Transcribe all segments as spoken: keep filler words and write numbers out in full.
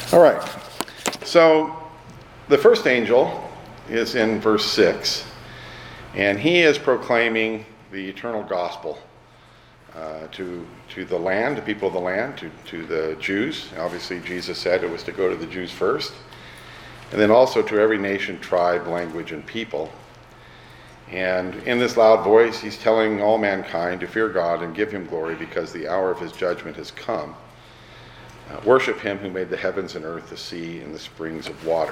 All right. So the first angel is in verse six, and he is proclaiming the eternal gospel uh, to to the land, the people of the land, to, to the Jews. Obviously, Jesus said it was to go to the Jews first, and then also to every nation, tribe, language, and people. And in this loud voice, he's telling all mankind to fear God and give him glory because the hour of his judgment has come. Uh, worship him who made the heavens and earth, the sea, and the springs of water.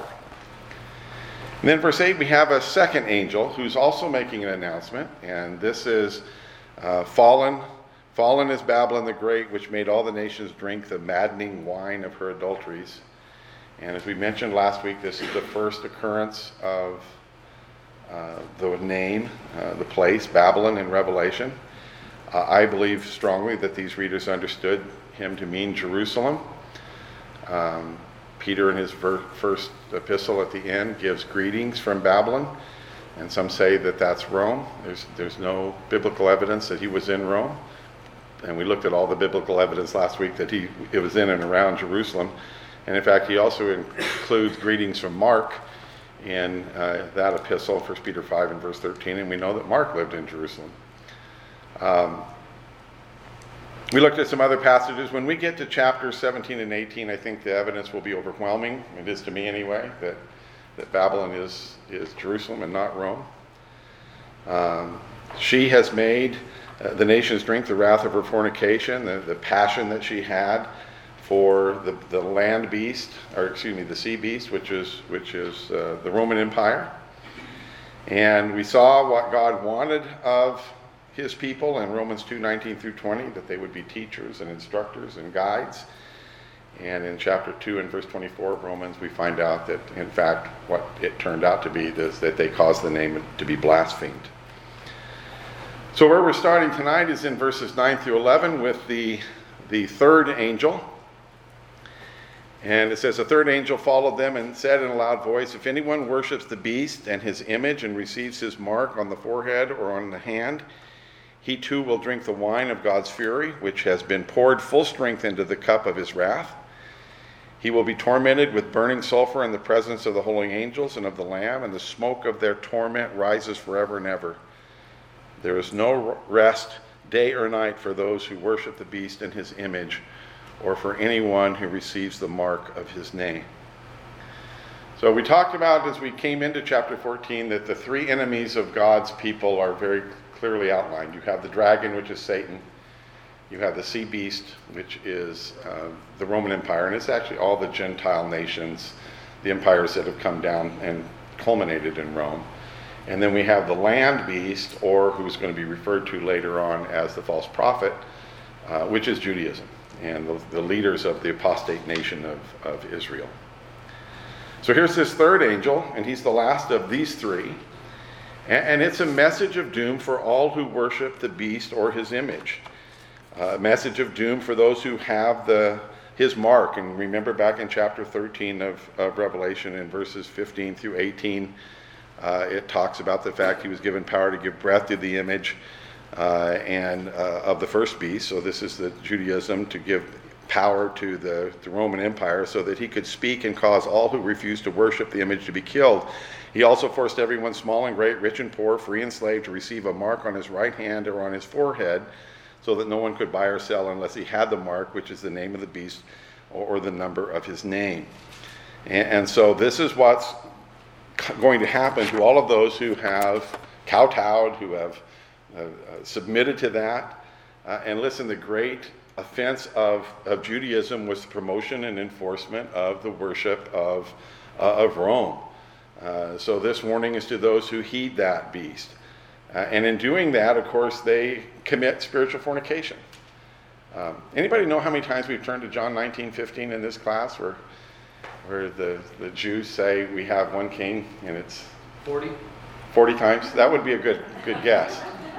And then verse eight, we have a second angel who's also making an announcement, and this is uh, fallen. Fallen is Babylon the Great, which made all the nations drink the maddening wine of her adulteries. And as we mentioned last week, this is the first occurrence of uh, the name, uh, the place, Babylon in Revelation. Uh, I believe strongly that these readers understood him to mean Jerusalem. Um, Peter in his ver- first epistle at the end gives greetings from Babylon, and some say that that's Rome. There's, there's no biblical evidence that he was in Rome. And we looked at all the biblical evidence last week that he it was in and around Jerusalem. And in fact, he also includes greetings from Mark in uh, that epistle, First Peter five and verse thirteen, and we know that Mark lived in Jerusalem. Um, we looked at some other passages. When we get to chapters seventeen and eighteen, I think the evidence will be overwhelming. It is to me anyway, that, that Babylon is, is Jerusalem and not Rome. Um, she has made Uh, the nations drink the wrath of her fornication, the, the passion that she had for the, the land beast, or excuse me, the sea beast, which is which is uh, the Roman Empire. And we saw what God wanted of his people in Romans two nineteen through twenty, that they would be teachers and instructors and guides. And in chapter two and verse twenty-four of Romans, we find out that, in fact, what it turned out to be is that they caused the name to be blasphemed. So where we're starting tonight is in verses nine through eleven with the, the third angel. And it says, "A third angel followed them and said in a loud voice, 'If anyone worships the beast and his image and receives his mark on the forehead or on the hand, he too will drink the wine of God's fury, which has been poured full strength into the cup of his wrath. He will be tormented with burning sulfur in the presence of the holy angels and of the Lamb, and the smoke of their torment rises forever and ever. There is no rest day or night for those who worship the beast and his image, or for anyone who receives the mark of his name.'" So we talked about, as we came into chapter fourteen, that the three enemies of God's people are very clearly outlined. You have the dragon, which is Satan. You have the sea beast, which is uh, the Roman Empire, and it's actually all the Gentile nations, the empires that have come down and culminated in Rome. And then we have the land beast, or who's going to be referred to later on as the false prophet, uh, which is Judaism, and the, the leaders of the apostate nation of, of Israel. So here's this third angel, and he's the last of these three. And, and it's a message of doom for all who worship the beast or his image. A message of doom for those who have the his mark. And remember back in chapter thirteen of, of Revelation, in verses fifteen through eighteen, Uh, it talks about the fact he was given power to give breath to the image uh, and uh, of the first beast. So this is the Judaism, to give power to the, the Roman Empire so that he could speak and cause all who refused to worship the image to be killed. He also forced everyone, small and great, rich and poor, free and slave, to receive a mark on his right hand or on his forehead, so that no one could buy or sell unless he had the mark, which is the name of the beast or, or the number of his name. And, and so this is what's going to happen to all of those who have kowtowed, who have uh, uh, submitted to that. Uh, and listen, the great offense of, of Judaism was the promotion and enforcement of the worship of, uh, of Rome. Uh, so this warning is to those who heed that beast. Uh, and in doing that, of course, they commit spiritual fornication. Um, anybody know how many times we've turned to John nineteen fifteen in this class, where where the, the Jews say we have one king, and it's forty? forty times? That would be a good good guess.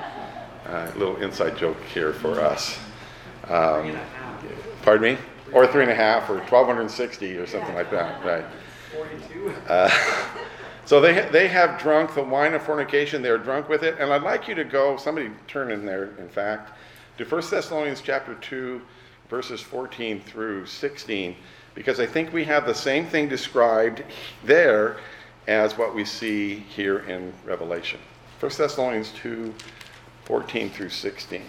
A uh, little inside joke here for us. Um, pardon me? Or three and a half, or twelve sixty, or something like that, right? forty-two. Uh, so they ha- they have drunk the wine of fornication. They're drunk with it. And I'd like you to go, somebody turn in there, in fact, to First Thessalonians chapter two, verses fourteen through sixteen. because I think we have the same thing described there as what we see here in Revelation. First Thessalonians two, fourteen through sixteen.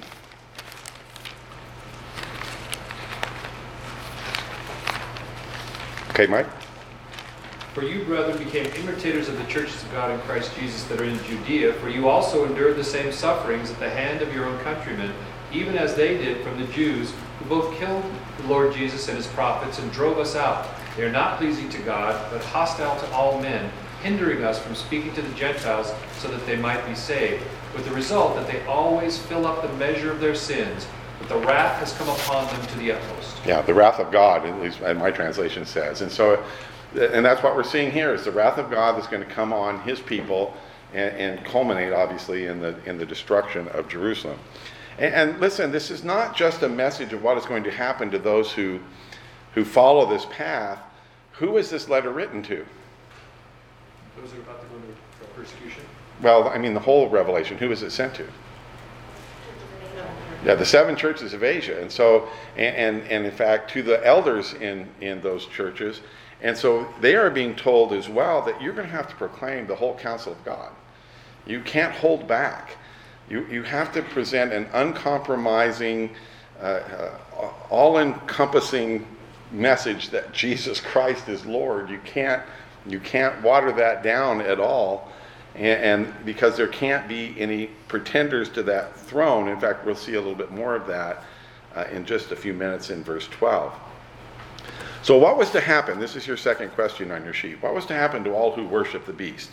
Okay, Mike? For you, brethren, became imitators of the churches of God in Christ Jesus that are in Judea, for you also endured the same sufferings at the hand of your own countrymen, even as they did from the Jews, who both killed the Lord Jesus and his prophets and drove us out. They are not pleasing to God, but hostile to all men, hindering us from speaking to the Gentiles so that they might be saved, with the result that they always fill up the measure of their sins, but the wrath has come upon them to the utmost. Yeah, the wrath of God, at least my translation says. And so, and that's what we're seeing here, is the wrath of God that's going to come on his people and, and culminate, obviously, in the in the destruction of Jerusalem. And, and listen, this is not just a message of what is going to happen to those who who follow this path. Who is this letter written to? Those who are about to go into persecution? Well, I mean, the whole Revelation. Who is it sent to? Yeah, the seven churches of Asia. And so, and, and, and in fact, to the elders in, in those churches. And so they are being told as well that you're going to have to proclaim the whole counsel of God. You can't hold back. You, you have to present an uncompromising, uh, uh, all-encompassing message that Jesus Christ is Lord. You can't, you can't water that down at all. And, and because there can't be any pretenders to that throne. In fact, we'll see a little bit more of that uh, in just a few minutes in verse twelve. So what was to happen? This is your second question on your sheet. What was to happen to all who worship the beast?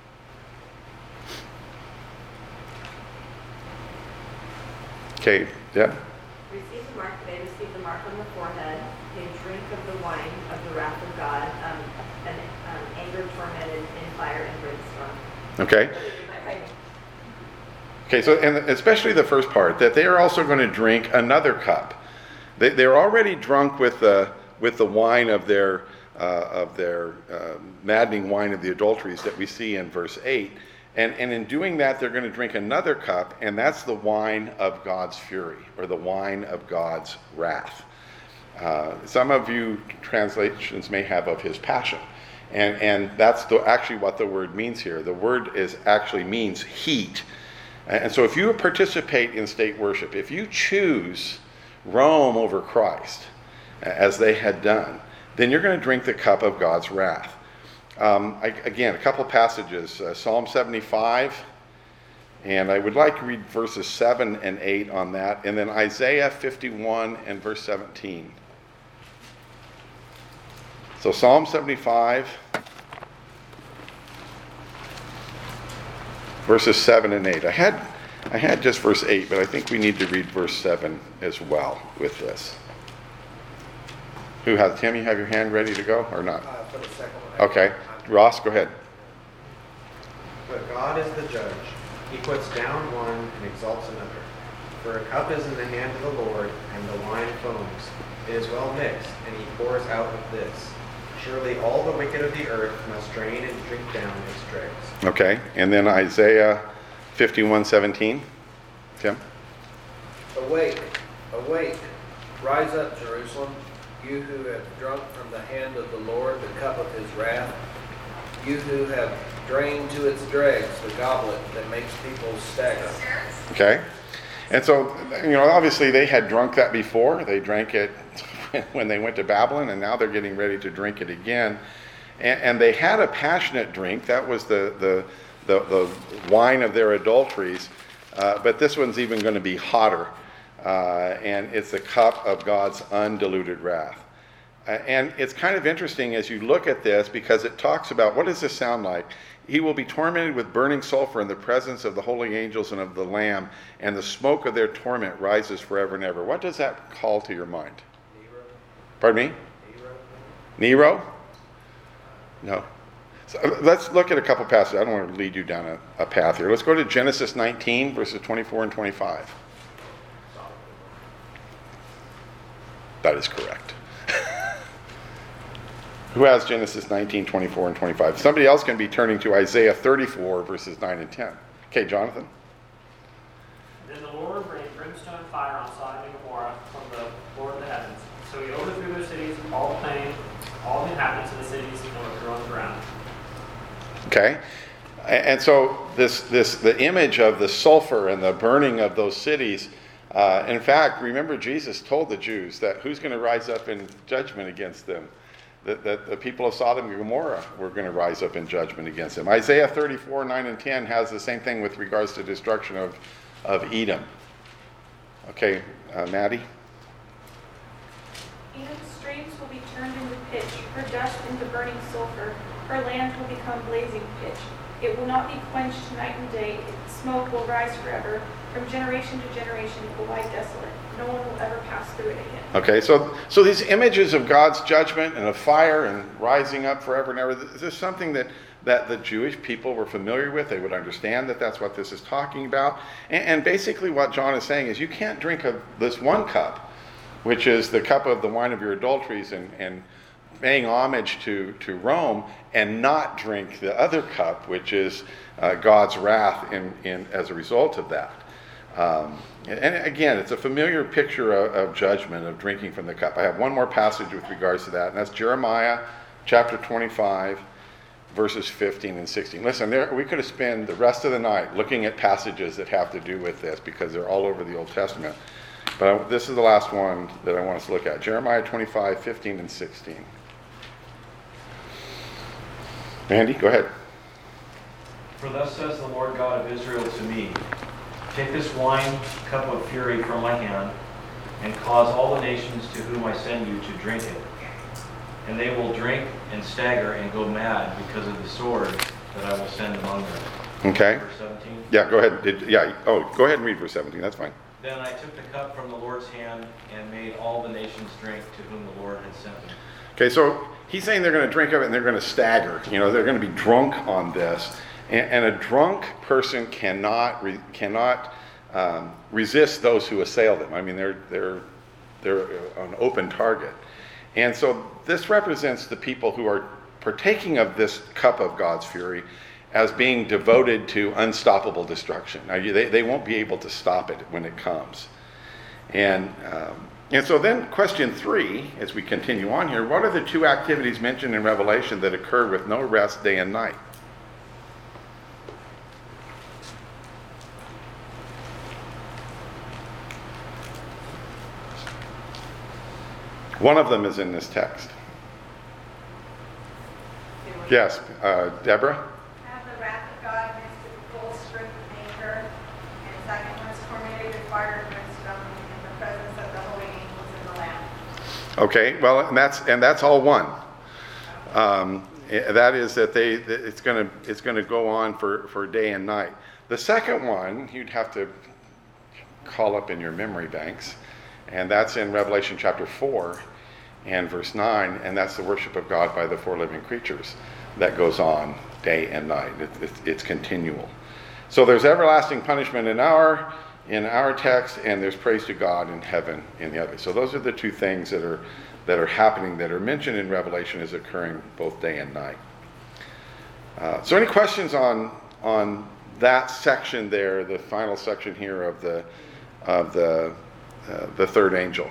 Okay, yeah? Receive the mark, they receive the mark on the forehead. They drink of the wine of the wrath of God, um, and um, anger tormented in fire and brimstone. Okay. Okay, so and especially the first part, that they are also going to drink another cup. They, they're already drunk with the with the wine of their uh, of their uh, maddening wine of the adulteries that we see in verse eight, and and in doing that, they're going to drink another cup, and that's the wine of God's fury, or the wine of God's wrath. Uh, some of you translations may have of his passion. And and that's the, actually what the word means here. The word is actually means heat. And so if you participate in state worship, if you choose Rome over Christ, as they had done, then you're going to drink the cup of God's wrath. Um, I, again, a couple passages. Uh, Psalm seventy-five, and I would like to read verses seven and eight on that, and then Isaiah fifty-one and verse seventeen. So Psalm seventy-five, verses seven and eight. I had I had just verse eight, but I think we need to read verse seven as well with this. Who has, Tim, you have your hand ready to go or not? Uh, for the second one. Okay. Ross, go ahead. But God is the judge. He puts down one and exalts another. For a cup is in the hand of the Lord, and the wine foams. It is well mixed, and he pours out of this. Surely all the wicked of the earth must drain and drink down its dregs. Okay. And then Isaiah fifty-one seventeen. Tim? Awake, awake, rise up, Jerusalem, you who have drunk from the hand of the Lord the cup of his wrath, you who have drained to its dregs the goblet that makes people stagger. Okay. And so, you know, obviously they had drunk that before. They drank it when they went to Babylon, and now they're getting ready to drink it again. And, and they had a passionate drink. That was the, the, the, the wine of their adulteries. Uh, but this one's even going to be hotter. Uh, and it's the cup of God's undiluted wrath. Uh, and it's kind of interesting as you look at this, because it talks about, what does this sound like? He will be tormented with burning sulfur in the presence of the holy angels and of the Lamb, and the smoke of their torment rises forever and ever. What does that call to your mind? Nero? Pardon me? Nero? Nero? No. So let's look at a couple passages. I don't want to lead you down a, a path here. Let's go to Genesis nineteen, verses twenty-four and twenty-five. That is correct. Who has Genesis nineteen, twenty-four, and twenty-five? Somebody else can be turning to Isaiah thirty-four, verses nine and ten. Okay, Jonathan? Then the Lord rained brimstone and fire on Sodom and Gomorrah from the Lord of the heavens. So he overthrew their cities, all the plain, happen to the cities or on the ground. Okay? A- And so this, this the image of the sulfur and the burning of those cities, uh, in fact, remember Jesus told the Jews that who's going to rise up in judgment against them? That, that the people of Sodom and Gomorrah were going to rise up in judgment against them. Isaiah thirty-four, nine and ten has the same thing with regards to destruction of, of Edom. Okay, uh, Maddie? Edom's streams will be turned into pitch, her dust into burning sulfur. Her land will become blazing pitch. It will not be quenched night and day. Its smoke will rise forever. From generation to generation, it will lie desolate. No one will ever pass through it again. Okay, so so these images of God's judgment and of fire and rising up forever and ever, this is something that, that the Jewish people were familiar with. They would understand that that's what this is talking about. And, and basically what John is saying is you can't drink of this one cup, which is the cup of the wine of your adulteries and, and paying homage to, to Rome, and not drink the other cup, which is uh, God's wrath in, in as a result of that. Um, and again, it's a familiar picture of, of judgment, of drinking from the cup. I have one more passage with regards to that, and that's Jeremiah chapter twenty-five, verses fifteen and sixteen. Listen, there, we could have spent the rest of the night looking at passages that have to do with this because they're all over the Old Testament. But I, this is the last one that I want us to look at. Jeremiah twenty-five, fifteen and sixteen. Andy, go ahead. For thus says the Lord God of Israel to me, take this wine cup of fury from my hand, and cause all the nations to whom I send you to drink it. And they will drink and stagger and go mad because of the sword that I will send among them. Okay. Verse seventeen. Yeah, go ahead. Did, yeah. Oh, go ahead and read verse seventeen. That's fine. Then I took the cup from the Lord's hand and made all the nations drink to whom the Lord had sent me. Okay, so he's saying they're going to drink of it and they're going to stagger. You know, they're going to be drunk on this. And, and a drunk person cannot re, cannot um, resist those who assail them. I mean, they're they're they're an open target. And so this represents the people who are partaking of this cup of God's fury as being devoted to unstoppable destruction. Now, they, they won't be able to stop it when it comes. And um, and so then question three, as we continue on here, what are the two activities mentioned in Revelation that occur with no rest day and night? One of them is in this text. Yes, uh, Deborah? Have the wrath of God against the full strength of anger, and second one is tormented with fire and brimstone in the presence of the holy angels in the Lamb. Okay, well, and that's and that's all one. Um, that is that they that it's going to it's going to go on for, for day and night. The second one you'd have to call up in your memory banks, and that's in Revelation chapter four and verse nine, and that's the worship of God by the four living creatures that goes on day and night. It, it, it's continual. So there's everlasting punishment in our in our text, and there's praise to God in heaven in the other. So those are the two things that are that are happening that are mentioned in Revelation as occurring both day and night. Uh, so any questions on on that section there, the final section here of the of the uh, the third angel?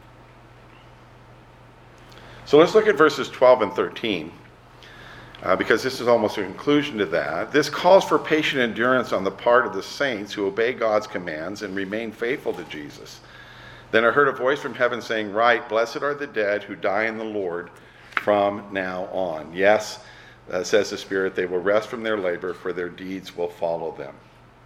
So let's look at verses twelve and thirteen, uh, because this is almost a conclusion to that. This calls for patient endurance on the part of the saints who obey God's commands and remain faithful to Jesus. Then I heard a voice from heaven saying, "Write, blessed are the dead who die in the Lord from now on." Yes, uh, says the Spirit, they will rest from their labor, for their deeds will follow them.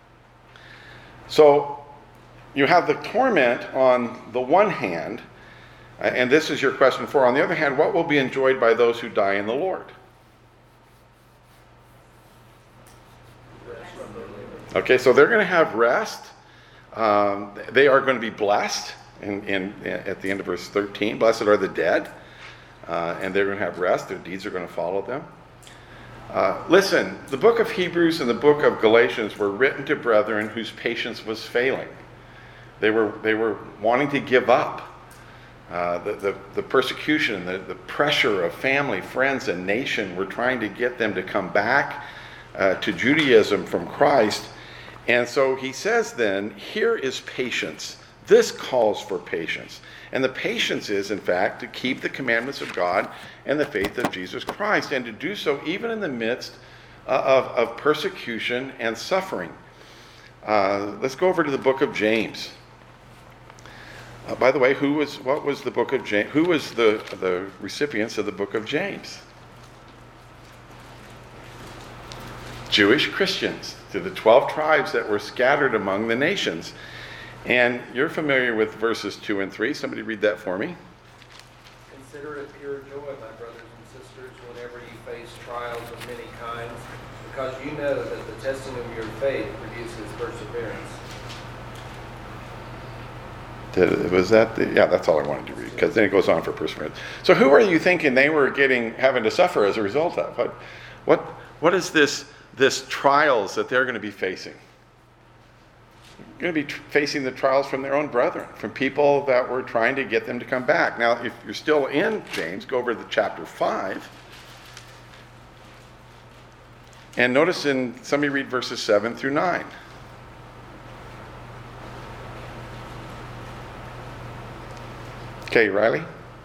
So you have the torment on the one hand, and this is your question four. On the other hand, what will be enjoyed by those who die in the Lord? Okay, so they're going to have rest. Um, they are going to be blessed. In, in, at the end of verse thirteen, blessed are the dead, uh, and they're going to have rest. Their deeds are going to follow them. Uh, listen, the book of Hebrews and the book of Galatians were written to brethren whose patience was failing. They were they were wanting to give up. Uh, the, the, the persecution, the, the pressure of family, friends, and nation were trying to get them to come back uh, to Judaism from Christ. And so he says then, here is patience. This calls for patience. And the patience is, in fact, to keep the commandments of God and the faith of Jesus Christ, and to do so even in the midst uh, of, of persecution and suffering. Uh, let's go over to the book of James. Uh, by the way, who was what was the book of James? Who was the the recipients of the book of James? Jewish Christians, to the twelve tribes that were scattered among the nations. And you're familiar with verses two and three. Somebody read that for me. Consider it pure joy, my brothers and sisters, whenever you face trials of many kinds, because you know that the testing of your faith produces perseverance. Did, was that the, yeah, that's all I wanted to read, because then it goes on for perseverance. So who are you thinking they were getting having to suffer as a result of? What what what is this this trials that they're going to be facing? Going to be tr- facing the trials from their own brethren, from people that were trying to get them to come back. Now, if you're still in James, go over to chapter five. And notice in, somebody read verses seven through nine. Okay, Riley? Um,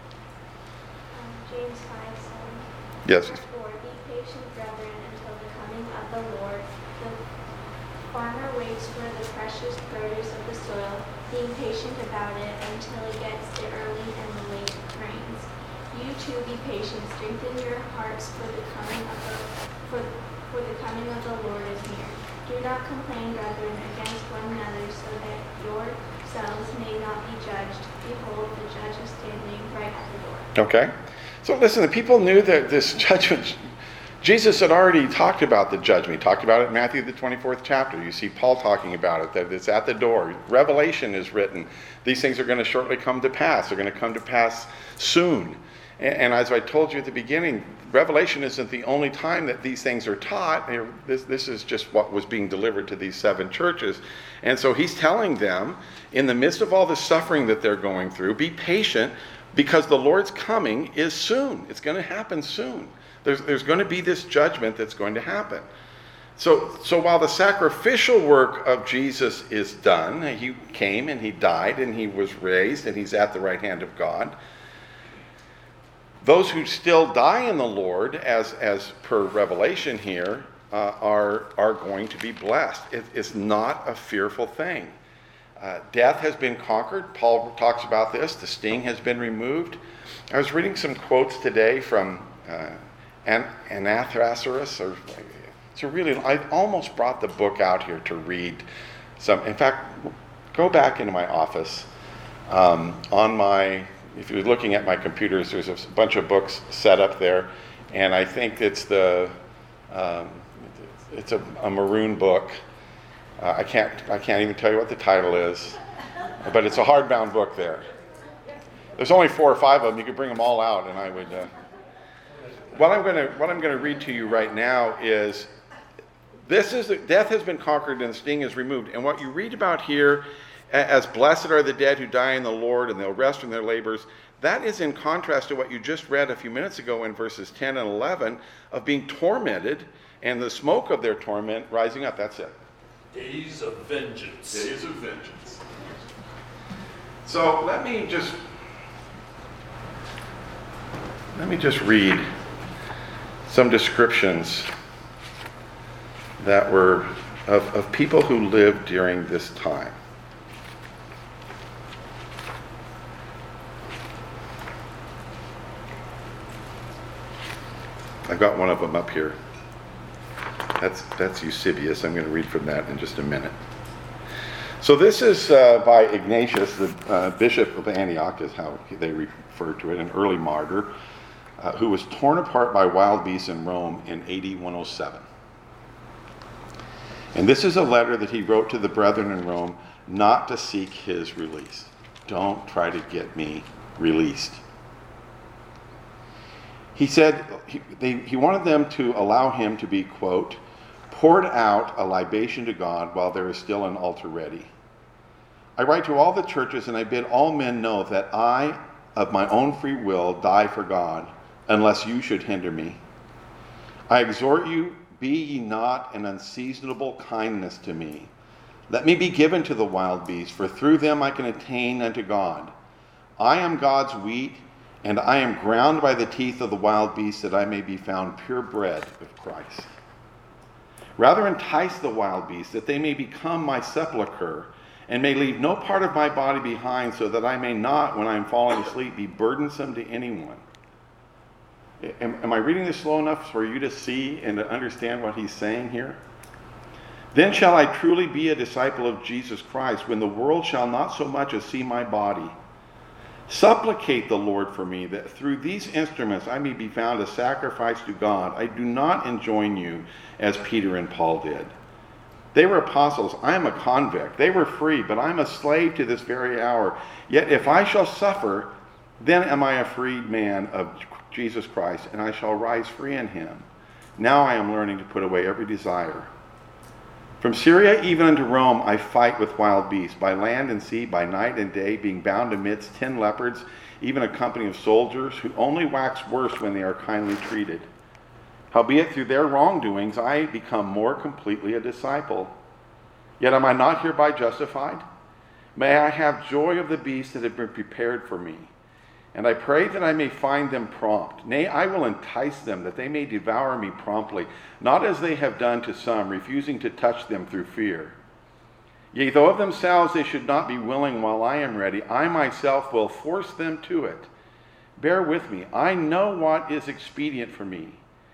James five seven. Yes. Therefore, be patient, brethren, until the coming of the Lord. The farmer waits for the precious produce of the soil, being patient about it until it gets the early and the late rains. You too be patient, strengthen your hearts, for the coming of the for, for the coming of the Lord is near. Do not complain, brethren, against one another, so that yourselves may not be judged. Behold, the judge is standing right at the door. Okay. So listen, the people knew that this judgment, Jesus had already talked about the judgment. He talked about it in Matthew, the twenty-fourth chapter. You see Paul talking about it, that it's at the door. Revelation is written. These things are going to shortly come to pass. They're going to come to pass soon. And, and as I told you at the beginning, Revelation isn't the only time that these things are taught. This, this is just what was being delivered to these seven churches. And so he's telling them, in the midst of all the suffering that they're going through, be patient, because the Lord's coming is soon. It's going to happen soon. There's, there's going to be this judgment that's going to happen. So, so while the sacrificial work of Jesus is done, he came and he died and he was raised and he's at the right hand of God, those who still die in the Lord, as, as per Revelation here, uh, are, are going to be blessed. It, it's not a fearful thing. Uh, death has been conquered. Paul talks about this. The sting has been removed. I was reading some quotes today from uh, An- Anathrasaurus. Or, it's a really, I almost brought the book out here to read some. In fact, go back into my office. Um, on my, if you're looking at my computers, there's a bunch of books set up there, and I think it's the, um, it's a, a maroon book. Uh, I can't I can't even tell you what the title is, but it's a hardbound book there. There's only four or five of them. You could bring them all out, and I would. Uh, what I'm going to what I'm going to read to you right now is, this is death has been conquered and the sting is removed. And what you read about here, as blessed are the dead who die in the Lord, and they'll rest from their labors. That is in contrast to what you just read a few minutes ago in verses ten and eleven of being tormented and the smoke of their torment rising up. That's it. Days of vengeance. Days of vengeance. So let me just let me just read some descriptions that were of, of people who lived during this time. I've got one of them up here. That's that's Eusebius. I'm going to read from that in just a minute. So this is uh, by Ignatius, the uh, bishop of Antioch, is how they refer to it, an early martyr, uh, who was torn apart by wild beasts in Rome in A D one oh seven. And this is a letter that he wrote to the brethren in Rome, not to seek his release. Don't try to get me released. He said he, they, he wanted them to allow him to be, quote, poured out a libation to God while there is still an altar ready. I write to all the churches, and I bid all men know that I, of my own free will, die for God, unless you should hinder me. I exhort you, be ye not an unseasonable kindness to me, Let me be given to the wild beasts, for through them I can attain unto God. I am God's wheat, and I am ground by the teeth of the wild beasts, that I may be found pure bread of Christ. Rather entice the wild beasts, that they may become my sepulchre, and may leave no part of my body behind, so that I may not, when I am falling asleep, be burdensome to anyone. Am, am I reading this slow enough for you to see and to understand what he's saying here? Then shall I truly be a disciple of Jesus Christ, when the world shall not so much as see my body. Supplicate the Lord for me, that through these instruments I may be found a sacrifice to God. I do not enjoin you as Peter and Paul did. They were apostles. I am a convict. They were free, but I am a slave to this very hour. Yet if I shall suffer, then am I a freed man of Jesus Christ, and I shall rise free in him. Now I am learning to put away every desire. From Syria even unto Rome I fight with wild beasts, by land and sea, by night and day, being bound amidst ten leopards, even a company of soldiers, who only wax worse when they are kindly treated. Howbeit through their wrongdoings I become more completely a disciple. Yet am I not hereby justified? May I have joy of the beasts that have been prepared for me. And I pray that I may find them prompt. Nay, I will entice them, that they may devour me promptly, not as they have done to some, refusing to touch them through fear. Yea, though of themselves they should not be willing while I am ready, I myself will force them to it. Bear with me. I know what is expedient for me.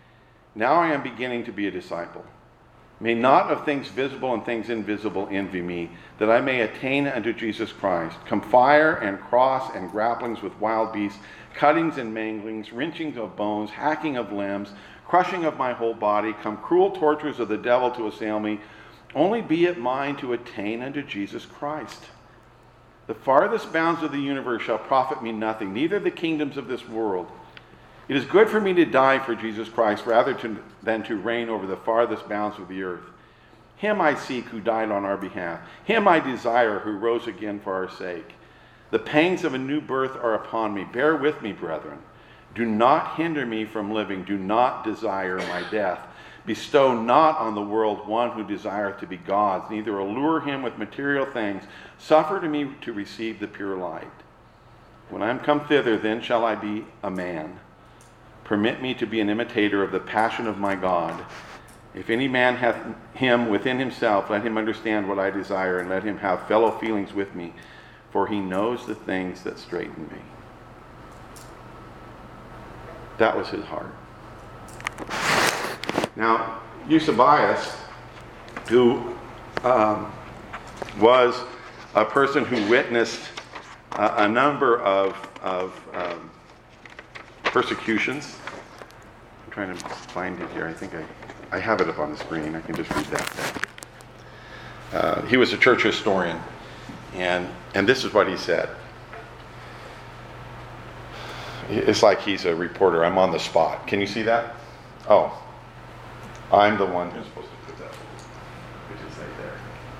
Now I am beginning to be a disciple. May not of things visible and things invisible envy me, that I may attain unto Jesus Christ. Come fire and cross and grapplings with wild beasts, cuttings and manglings, wrenchings of bones, hacking of limbs, crushing of my whole body, come cruel tortures of the devil to assail me. Only be it mine to attain unto Jesus Christ. The farthest bounds of the universe shall profit me nothing, neither the kingdoms of this world. It is good for me to die for Jesus Christ rather to, than to reign over the farthest bounds of the earth. Him I seek who died on our behalf. Him I desire who rose again for our sake. The pangs of a new birth are upon me. Bear with me, brethren. Do not hinder me from living. Do not desire my death. Bestow not on the world one who desireth to be God's. Neither allure him with material things. Suffer to me to receive the pure light. When I am come thither, then shall I be a man. Permit me to be an imitator of the passion of my God. If any man hath him within himself, let him understand what I desire, and let him have fellow feelings with me, for he knows the things that straiten me. That was his heart. Now, Eusebius, who um, was a person who witnessed uh, a number of, of um, persecutions. I'm trying to find it here. I think I, I have it up on the screen. I can just read that. Uh, he was a church historian, and and this is what he said. It's like he's a reporter. I'm on the spot. Can you see that? Oh, I'm the one who's supposed to put that, which is right there.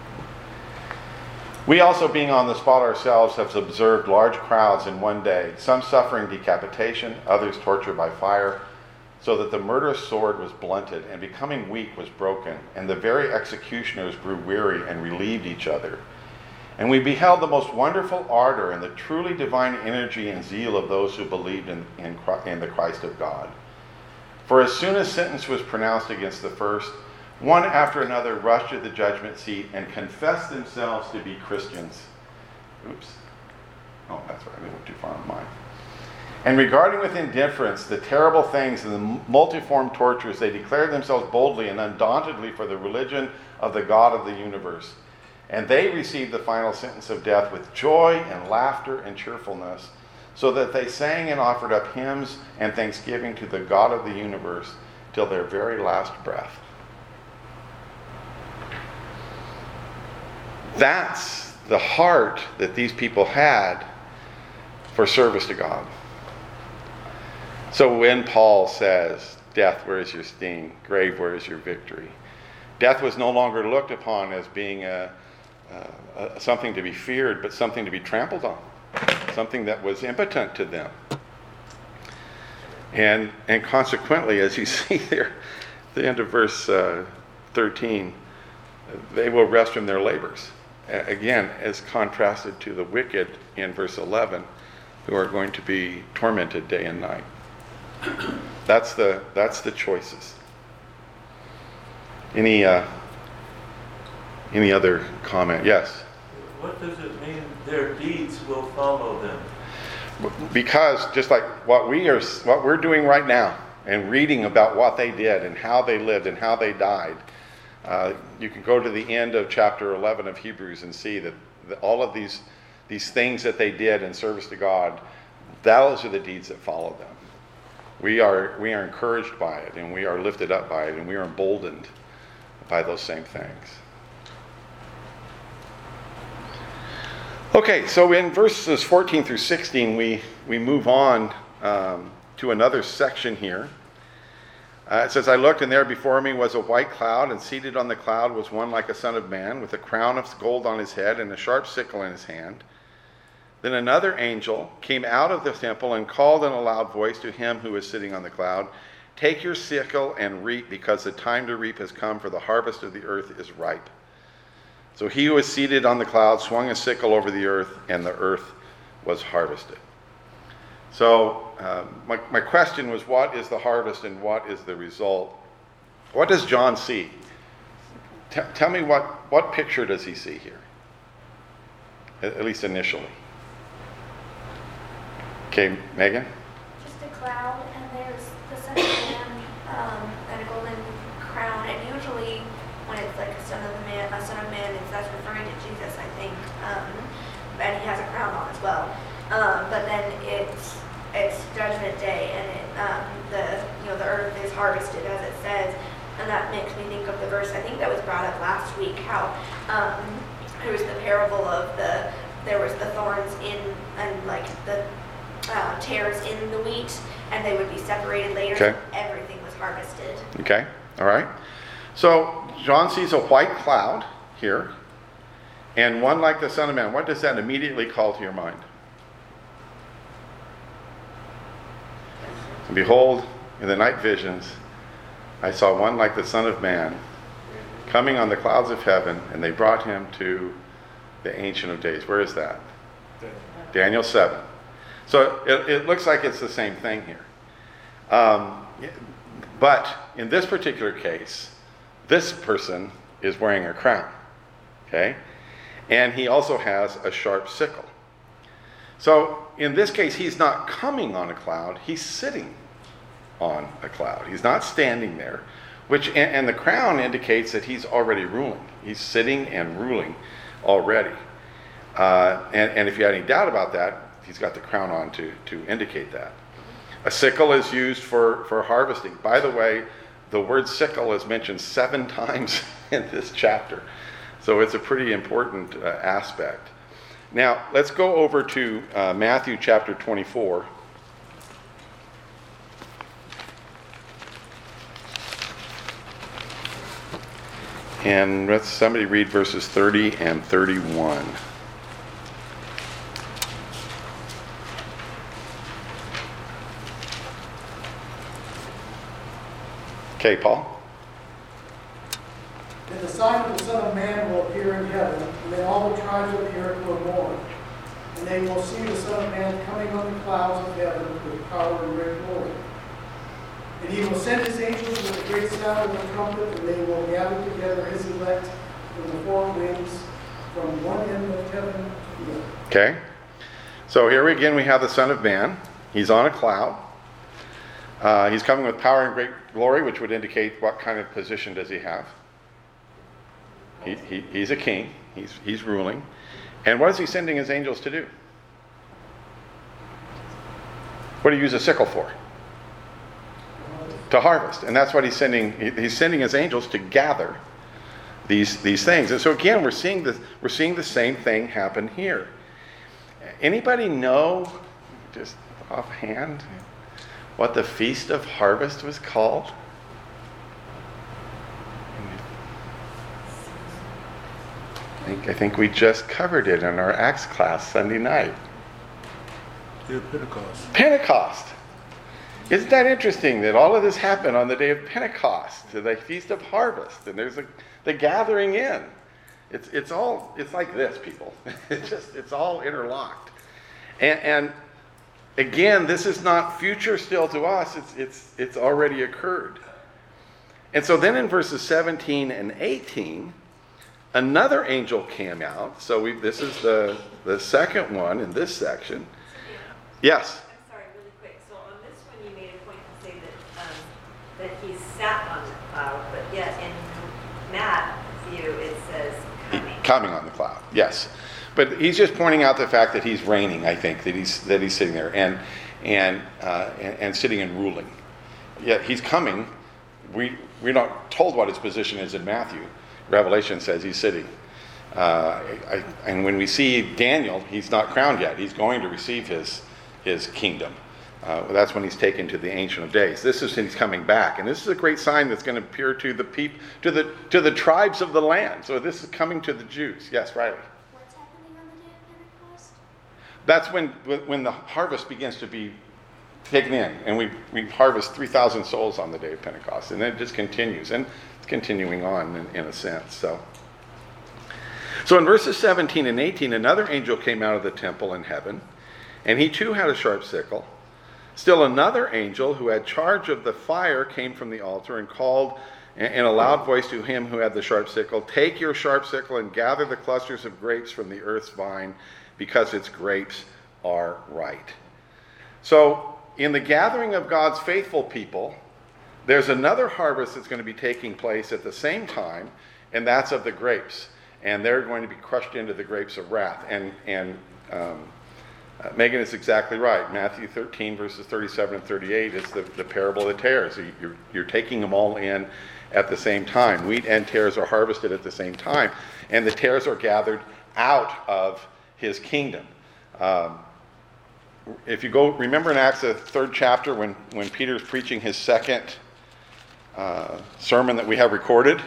We also, being on the spot ourselves, have observed large crowds in one day, some suffering decapitation, others tortured by fire, so that the murderous sword was blunted, and becoming weak was broken, and the very executioners grew weary and relieved each other. And we beheld the most wonderful ardor and the truly divine energy and zeal of those who believed in, in, in the Christ of God. For as soon as sentence was pronounced against the first, one after another rushed to the judgment seat and confessed themselves to be Christians. Oops. Oh, that's right. I went too far on mine. And regarding with indifference the terrible things and the multiform tortures, they declared themselves boldly and undauntedly for the religion of the God of the universe. And they received the final sentence of death with joy and laughter and cheerfulness, so that they sang and offered up hymns and thanksgiving to the God of the universe till their very last breath. That's the heart that these people had for service to God. So when Paul says, "Death, where is your sting? Grave, where is your victory?" Death was no longer looked upon as being a, a, a, something to be feared, but something to be trampled on, something that was impotent to them. And and consequently, as you see there, at the end of verse uh, thirteen, they will rest from their labors. A- Again, as contrasted to the wicked in verse eleven, who are going to be tormented day and night. That's the that's the choices. Any uh, any other comment? Yes. What does it mean their deeds will follow them? Because just like what we are, what we're doing right now, and reading about what they did and how they lived and how they died, uh, you can go to the end of chapter eleven of Hebrews and see that, that all of these these things that they did in service to God, those are the deeds that follow them. We are we are encouraged by it, and we are lifted up by it, and we are emboldened by those same things. Okay, so in verses fourteen through sixteen, we, we move on um, to another section here. Uh, it says, I looked, and there before me was a white cloud, and seated on the cloud was one like a son of man, with a crown of gold on his head and a sharp sickle in his hand. Then another angel came out of the temple and called in a loud voice to him who was sitting on the cloud, Take your sickle and reap, because the time to reap has come, for the harvest of the earth is ripe. So he who was seated on the cloud swung a sickle over the earth, and the earth was harvested. So um, my, my question was, what is the harvest and what is the result? What does John see? T- tell me what, what picture does he see here? At, at least initially. Okay, Megan? Just a cloud, and there's the Son of Man um, and a golden crown. And usually, when it's like a son of the man, a son of man, it's that's referring to Jesus, I think. Um, and he has a crown on as well. Um, but then it's it's Judgment Day, and it, um, the you know the earth is harvested, as it says, and that makes me think of the verse I think that was brought up last week. How um, there was the parable of the there was the thorns in and like the uh, tares in the wheat, and they would be separated later. Okay. Everything was harvested. Okay, all right. So John sees a white cloud here, and one like the Son of Man. What does that immediately call to your mind? And behold, in the night visions, I saw one like the Son of Man coming on the clouds of heaven, and they brought him to the Ancient of Days. Where is that? Daniel seven. So it, it looks like it's the same thing here. Um, but in this particular case, this person is wearing a crown. Okay? And he also has a sharp sickle. So in this case, he's not coming on a cloud, he's sitting on a cloud. He's not standing there, which and, and the crown indicates that he's already ruling. He's sitting and ruling already. Uh, and, and if you had any doubt about that, he's got the crown on to, to indicate that. A sickle is used for, for harvesting. By the way, the word sickle is mentioned seven times in this chapter. So it's a pretty important uh, aspect. Now, let's go over to uh, Matthew chapter twenty-four. And let's somebody read verses thirty and thirty-one. Okay, Paul. And the sign of the Son of Man will appear in heaven, and then all the tribes of the earth will mourn. And they will see the Son of Man coming on the clouds of heaven with power and great glory. And he will send his angels with a great sound of the trumpet, and they will gather together his elect from the four winds, from one end of heaven to the other. Okay. So here again we have the Son of Man. He's on a cloud. Uh, he's coming with power and great glory, which would indicate what kind of position does he have. He, he, he's a king. He's, he's ruling. And what is he sending his angels to do? What do you use a sickle for? To harvest. And that's what he's sending. He's sending his angels to gather these, these things. And so again, we're seeing the, we're seeing the same thing happen here. Anybody know, just offhand, what the Feast of Harvest was called? I think, I think we just covered it in our Acts class Sunday night. Yeah, Pentecost. Pentecost. Isn't that interesting that all of this happened on the day of Pentecost, to the Feast of Harvest, and there's a, the gathering in. It's it's all it's like this, people. It's just it's all interlocked, and, and again, this is not future still to us. It's it's it's already occurred. And so then in verses seventeen and eighteen, another angel came out. So we this is the the second one in this section. Yes. That he sat on the cloud, but yet in Matt's view it says coming. Coming on the cloud, yes. But he's just pointing out the fact that he's reigning, I think, that he's that he's sitting there and and uh, and, and sitting and ruling. Yet he's coming. We we're not told what his position is in Matthew. Revelation says he's sitting. Uh, I, and when we see Daniel, he's not crowned yet. He's going to receive his his kingdom. Uh, that's when he's taken to the Ancient of Days. This is when he's coming back, and this is a great sign that's going to appear to the peop- to the to the tribes of the land. So this is coming to the Jews. Yes, Riley. What's happening on the day of Pentecost? That's when when the harvest begins to be taken in, and we we harvest three thousand souls on the day of Pentecost, and then it just continues, and it's continuing on in, in a sense. So. So in verses seventeen and eighteen, another angel came out of the temple in heaven, and he too had a sharp sickle. Still another angel who had charge of the fire came from the altar and called in a loud voice to him who had the sharp sickle, "Take your sharp sickle and gather the clusters of grapes from the earth's vine, because its grapes are ripe." So in the gathering of God's faithful people, there's another harvest that's going to be taking place at the same time, and that's of the grapes. And they're going to be crushed into the grapes of wrath. And and um, Uh, Megan is exactly right. Matthew thirteen, verses thirty-seven and thirty-eight is the, the parable of the tares. So you're, you're taking them all in at the same time. Wheat and tares are harvested at the same time. And the tares are gathered out of his kingdom. Um, if you go, remember in Acts, the third chapter, when, when Peter's preaching his second uh, sermon that we have recorded?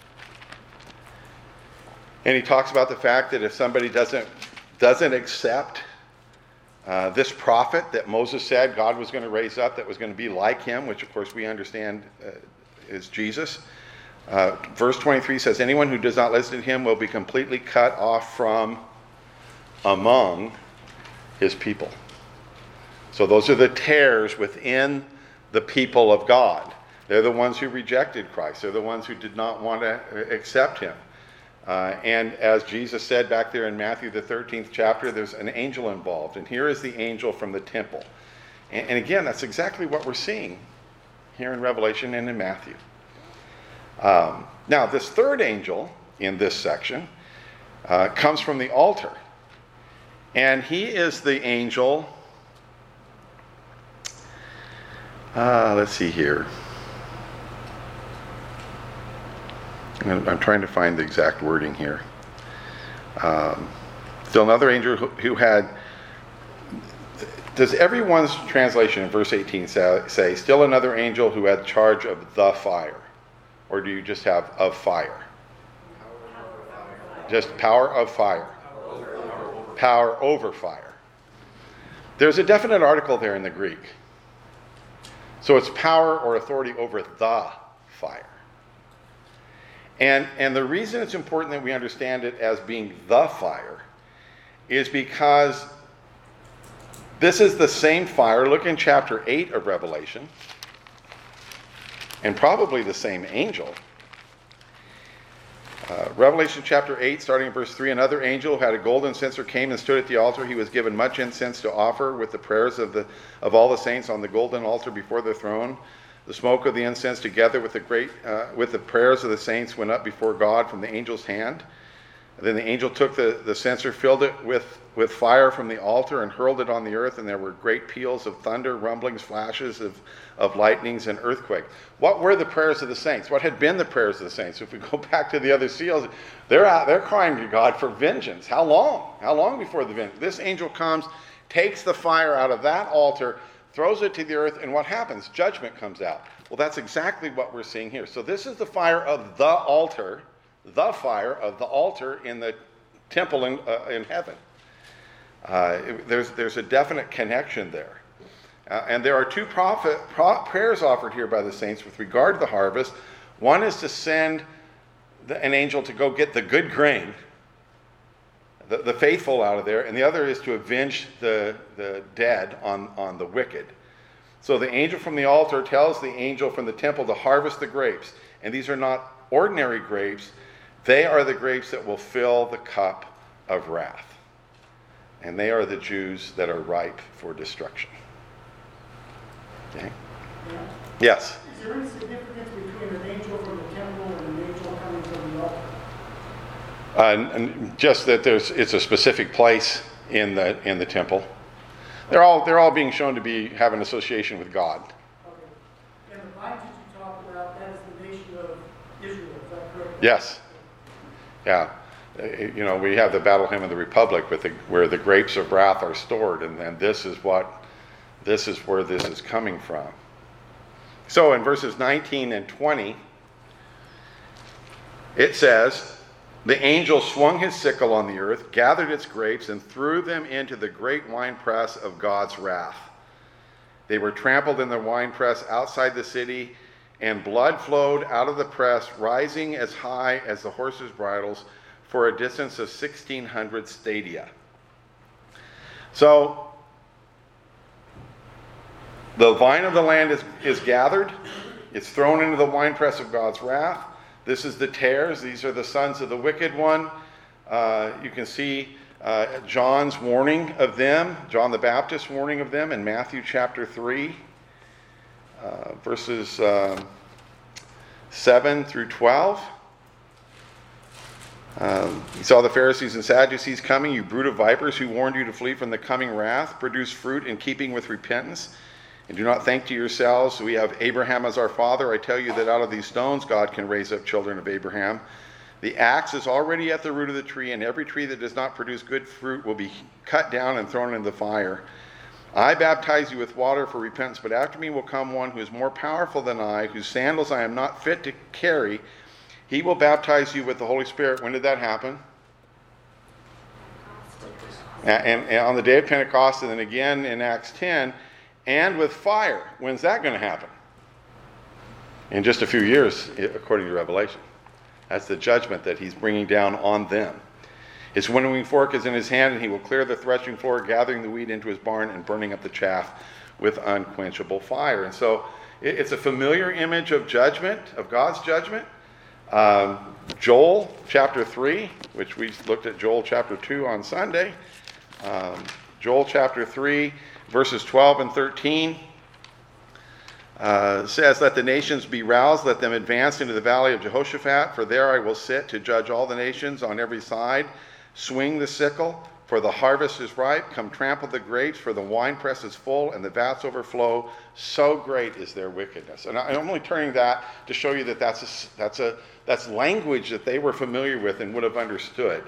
And he talks about the fact that if somebody doesn't doesn't accept Uh, this prophet that Moses said God was going to raise up, that was going to be like him, which of course we understand uh, is Jesus. Uh, verse twenty-three says, "Anyone who does not listen to him will be completely cut off from among his people." So those are the tares within the people of God. They're the ones who rejected Christ. They're the ones who did not want to accept him. Uh, and as Jesus said back there in Matthew, the thirteenth chapter, there's an angel involved. And here is the angel from the temple. And, and again, that's exactly what we're seeing here in Revelation and in Matthew. Um, now, this third angel in this section uh, comes from the altar. And he is the angel, uh, let's see here. I'm trying to find the exact wording here. Um, still another angel who, who had, does everyone's translation in verse eighteen say, say, still another angel who had charge of the fire? Or do you just have of fire? Just power of fire. Power over fire. There's a definite article there in the Greek. So it's power or authority over the fire. And, and the reason it's important that we understand it as being the fire is because this is the same fire. Look in chapter eight of Revelation, and probably the same angel. Uh, Revelation chapter eight, starting in verse three, another angel who had a golden censer came and stood at the altar. He was given much incense to offer with the prayers of the of all the saints on the golden altar before the throne. The smoke of the incense, together with the great, uh, with the prayers of the saints, went up before God from the angel's hand. And then the angel took the, the censer, filled it with, with fire from the altar, and hurled it on the earth. And there were great peals of thunder, rumblings, flashes of, of lightnings, and earthquake. What were the prayers of the saints? What had been the prayers of the saints? If we go back to the other seals, they're out, they're crying to God for vengeance. How long? How long before the vengeance? This angel comes, takes the fire out of that altar, throws it to the earth, and what happens? Judgment comes out. Well, that's exactly what we're seeing here. So this is the fire of the altar, the fire of the altar in the temple in, uh, in heaven. Uh, it, there's, there's a definite connection there. Uh, and there are two prophet, pro- prayers offered here by the saints with regard to the harvest. One is to send the, an angel to go get the good grain, the, the faithful out of there, and the other is to avenge the, the dead on, on the wicked. So the angel from the altar tells the angel from the temple to harvest the grapes. And these are not ordinary grapes. They are the grapes that will fill the cup of wrath. And they are the Jews that are ripe for destruction. Okay? Yeah. Yes? Is there any significance between an angel from the temple and an angel coming from the altar? Uh, and, and just that there's it's a specific place in the in the temple. They're all they're all being shown to be have an association with God. Okay. And the vines that you talk about, that is the nation of Israel, is that correct? Yes. Yeah. Uh, You know, we have the Battle Hymn of the Republic with the, where the grapes of wrath are stored, and then this is what this is where this is coming from. So in verses nineteen and twenty, it says, the angel swung his sickle on the earth, gathered its grapes, and threw them into the great winepress of God's wrath. They were trampled in the winepress outside the city, and blood flowed out of the press, rising as high as the horses' bridles for a distance of sixteen hundred stadia. So, the vine of the land is, is gathered. It's thrown into the winepress of God's wrath. This is the tares. These are the sons of the wicked one. Uh, you can see uh, John's warning of them, John the Baptist's warning of them in Matthew chapter three, uh, verses um, seven through twelve. Um, you saw the Pharisees and Sadducees coming, you brood of vipers, who warned you to flee from the coming wrath. Produce fruit in keeping with repentance. And do not think to yourselves, we have Abraham as our father. I tell you that out of these stones God can raise up children of Abraham. The axe is already at the root of the tree, and every tree that does not produce good fruit will be cut down and thrown into the fire. I baptize you with water for repentance, but after me will come one who is more powerful than I, whose sandals I am not fit to carry. He will baptize you with the Holy Spirit. When did that happen? And, and, and on the day of Pentecost, and then again in Acts ten, and with fire. When's that going to happen? In just a few years, according to Revelation. That's the judgment that he's bringing down on them. His winnowing fork is in his hand, and he will clear the threshing floor, gathering the wheat into his barn and burning up the chaff with unquenchable fire. And so it's a familiar image of judgment, of God's judgment. Um, Joel chapter three, which we looked at Joel chapter two on Sunday. Um, Joel chapter three, verses twelve and thirteen uh, says, let the nations be roused, let them advance into the valley of Jehoshaphat, for there I will sit to judge all the nations on every side. Swing the sickle, for the harvest is ripe. Come trample the grapes, for the winepress is full and the vats overflow. So great is their wickedness. And I'm only turning that to show you that that's a, that's a that's language that they were familiar with and would have understood.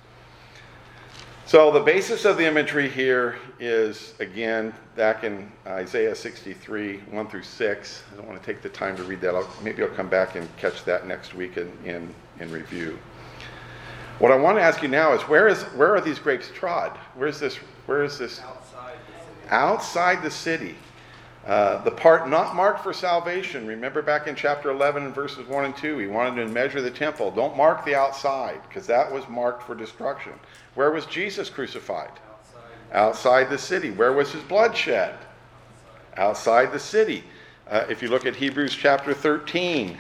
So the basis of the imagery here is, again, back in Isaiah sixty-three, one through six. I don't want to take the time to read that. I'll, maybe I'll come back and catch that next week in, in, in review. What I want to ask you now is, where is where are these grapes trod? Where's this? Where is this? Outside the city. Outside the city. Uh, the part not marked for salvation. Remember back in chapter eleven and verses one and two, he wanted to measure the temple. Don't mark the outside, because that was marked for destruction. Where was Jesus crucified? Outside. Outside the city. Where was his blood shed? Outside the city. Uh, if you look at Hebrews chapter thirteen,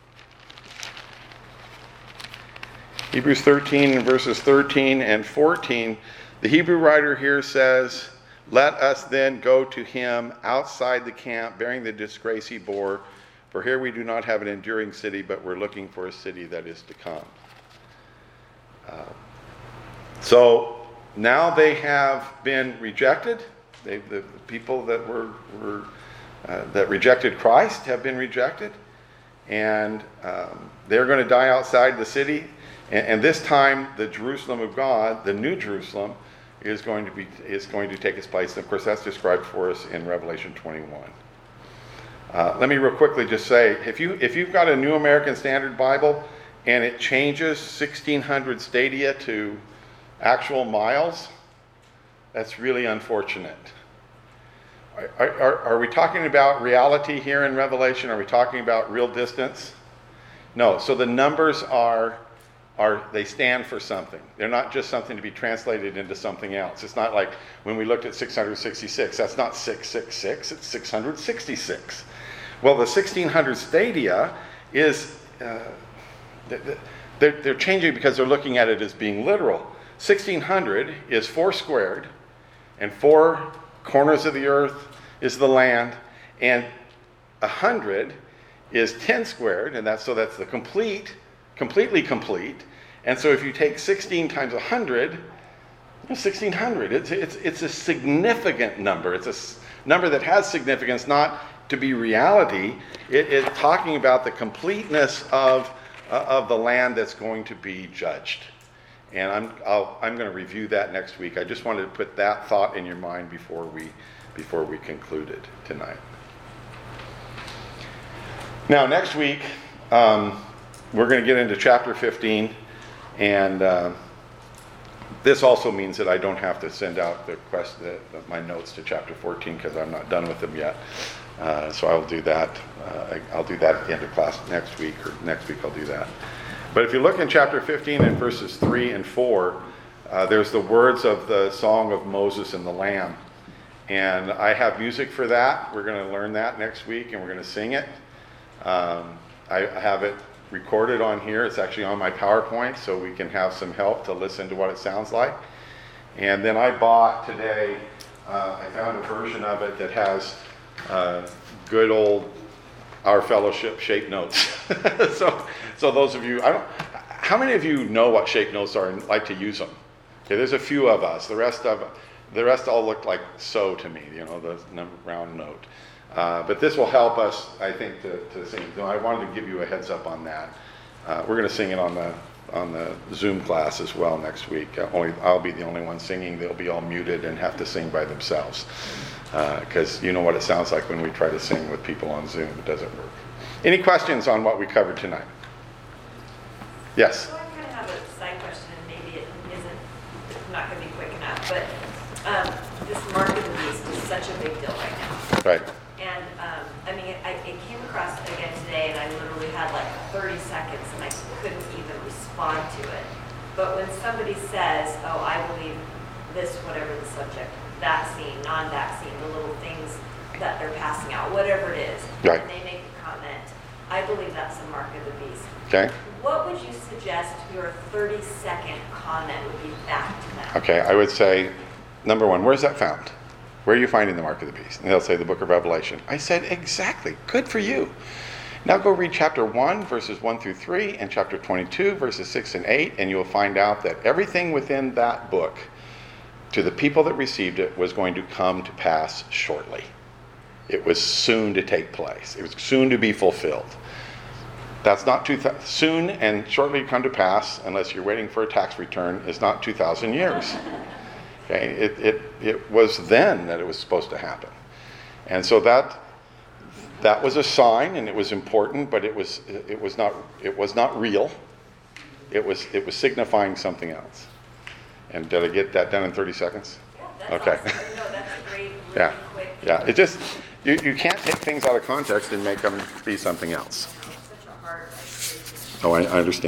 Hebrews thirteen and verses thirteen and fourteen, the Hebrew writer here says, let us then go to him outside the camp, bearing the disgrace he bore. For here we do not have an enduring city, but we're looking for a city that is to come. Uh, so now they have been rejected. They, the, the people that were, were uh, that rejected Christ have been rejected, and um, they're going to die outside the city. And, and this time, the Jerusalem of God, the New Jerusalem, is going to be is going to take its place. And of course, that's described for us in Revelation twenty-one. Uh, let me real quickly just say, if you if you've got a New American Standard Bible and it changes sixteen hundred stadia to actual miles, that's really unfortunate. Are, are, are we talking about reality here in Revelation? Are we talking about real distance? No. So the numbers are, are they stand for something. They're not just something to be translated into something else. It's not like when we looked at six hundred sixty-six. That's not six six six. It's six hundred sixty-six. Well, the sixteen hundred stadia is, uh, they're, they're changing because they're looking at it as being literal. sixteen hundred is four squared, and four corners of the earth is the land, and one hundred is ten squared, and that's so that's the complete, completely complete. And so if you take sixteen times one hundred, sixteen hundred, it's, it's, it's a significant number. It's a s- number that has significance, not to be reality. It is talking about the completeness of, uh, of the land that's going to be judged. And I'm, I'll, I'm going to review that next week. I just wanted to put that thought in your mind before we, before we concluded tonight. Now, next week, um, we're going to get into chapter fifteen, and uh, this also means that I don't have to send out the quest, the, the, my notes to chapter fourteen because I'm not done with them yet. Uh, so I'll do that. Uh, I'll do that at the end of class next week, or next week I'll do that. But if you look in chapter fifteen in verses three and four, uh, there's the words of the Song of Moses and the Lamb. And I have music for that. We're going to learn that next week, and we're going to sing it. Um, I have it recorded on here. It's actually on my PowerPoint, so we can have some help to listen to what it sounds like. And then I bought today, uh, I found a version of it that has uh, good old Our Fellowship shape notes. so, so those of you, I don't, how many of you know what shape notes are and like to use them? Okay, there's a few of us. The rest of, the rest all look like so to me, you know, the number, round note. Uh, but this will help us, I think, to, to sing. So I wanted to give you a heads up on that. Uh, we're going to sing it on the on the Zoom class as well next week. Uh, only I'll be the only one singing. They'll be all muted and have to sing by themselves. Because uh, you know what it sounds like when we try to sing with people on Zoom. It doesn't work. Any questions on what we covered tonight? Yes? So I kind of have a side question, and maybe it isn't, it's not going to be quick enough, but um, this mark of the beast is such a big deal right now. Right. And um, I mean, I, it came across again today, and I literally had like thirty seconds, and I couldn't even respond to it. But when somebody says, oh, I believe this, whatever the subject, vaccine, non-vaccine, the little things that they're passing out, whatever it is, right. and they make a comment, I believe that's the mark of the beast. Okay. What would you suggest your thirty-second comment would be back to that? Okay, I would say, number one, where's that found? Where are you finding the mark of the beast? And they'll say the book of Revelation. I said, exactly. Good for you. Now go read chapter one, verses one through three, and chapter twenty-two, verses six and eight, and you'll find out that everything within that book, to the people that received it, was going to come to pass shortly. It was soon to take place. It was soon to be fulfilled. That's not two th- soon and shortly come to pass, unless you're waiting for a tax return, is not two thousand years. Okay, it, it it was then that it was supposed to happen. And so that that was a sign, and it was important, but it was it was not it was not real. It was it was signifying something else. And did I get that done in thirty seconds? Yeah, that's okay. Awesome. No, that's a great, really yeah. quick. Yeah. It just you, you can't take things out of context and make them be something else. It's such a hard, like, Oh, I, I understand.